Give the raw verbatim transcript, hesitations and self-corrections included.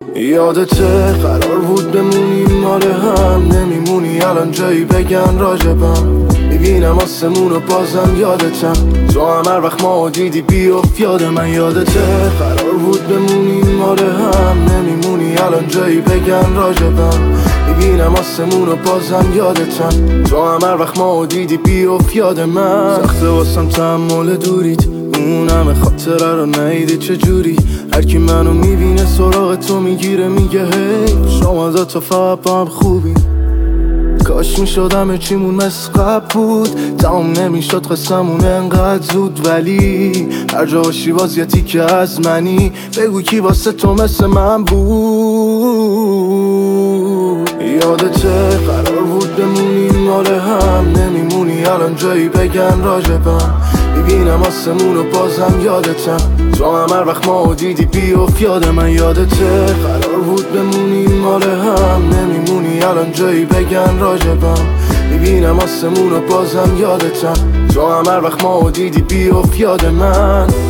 یادته قرار بود بمونیم مال هم، نمیمونی الان جایی بگن راجبم. میبینم آسمون و بازم یادتم، تو هم هر وقت ما دیدی بیفت یاد من. یادته قرار بود بمونیم مال هم، نمیمونی الان جایی بگن راجبم. میبینم آسمون و بازم یادتم، تو هم هر وقت ما دیدی بیفت یاد من. سخته واسم تحمل دوریت، اون همه خاطره رو نیدی چجوری. هر کی منو میبینه سراغ تو میگیره میگه هی شما دو تا فقط با هم خوبی. کاش میشد همه چیمون مثل قبل بود، تمام نمیشد قصمون انقدر زود. ولی هر جا باشی باز یه تیکه از منی، بگو کی واسه تو مثل من بود. یادته قرار بود بمونیم مال هم، نمیمونی الان جایی بگن راجبم. میبینم آسمون و بازم یادتم، تو هم هر وقت ما دیدی بیفت یاد من. یادته قرار بود بمونیم مال هم، نمیمونی الان جایی بگن راجبم. میبینم آسمون و بازم یادتم، تو هم هر وقت ما دیدی بیفت یاد من.